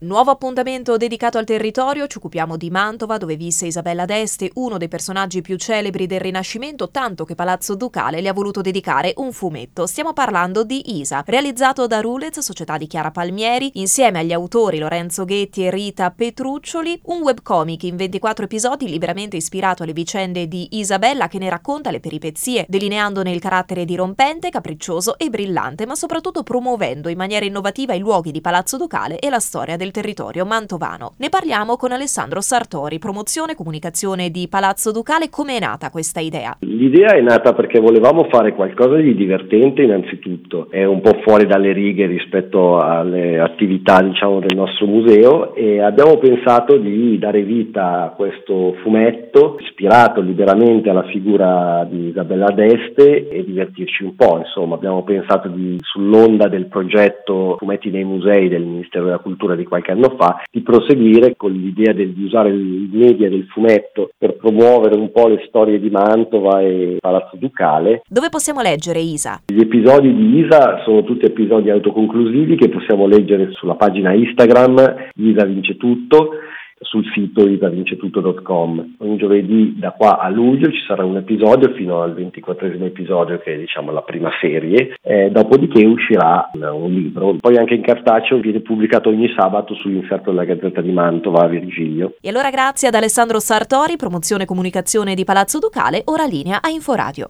Nuovo appuntamento dedicato al territorio, ci occupiamo di Mantova, dove visse Isabella d'Este, uno dei personaggi più celebri del Rinascimento, tanto che Palazzo Ducale le ha voluto dedicare un fumetto. Stiamo parlando di Isa, realizzato da Rulez, società di Chiara Palmieri, insieme agli autori Lorenzo Ghetti e Rita Petruccioli, un webcomic in 24 episodi liberamente ispirato alle vicende di Isabella, che ne racconta le peripezie, delineandone il carattere dirompente, capriccioso e brillante, ma soprattutto promuovendo in maniera innovativa i luoghi di Palazzo Ducale e la storia del territorio mantovano. Ne parliamo con Alessandro Sartori, promozione e comunicazione di Palazzo Ducale. Come è nata questa idea? L'idea è nata perché volevamo fare qualcosa di divertente innanzitutto, è un po' fuori dalle righe rispetto alle attività del nostro museo, e abbiamo pensato di dare vita a questo fumetto ispirato liberamente alla figura di Isabella d'Este e divertirci un po', insomma. Abbiamo pensato sull'onda del progetto Fumetti nei Musei del Ministero della Cultura di qualche anno fa, di proseguire con l'idea di usare i media del fumetto per promuovere un po' le storie di Mantova e Palazzo Ducale. Dove possiamo leggere Isa? Gli episodi di Isa sono tutti episodi autoconclusivi che possiamo leggere sulla pagina Instagram Isa Vince Tutto, sul sito isavincetutto.com. Ogni giovedì da qua a luglio ci sarà un episodio fino al 24esimo episodio, che è la prima serie, dopodiché uscirà un libro. Poi anche in cartaceo viene pubblicato ogni sabato sull'inserto della Gazzetta di Mantova a Virgilio. E allora grazie ad Alessandro Sartori, promozione e comunicazione di Palazzo Ducale, ora linea a Inforadio.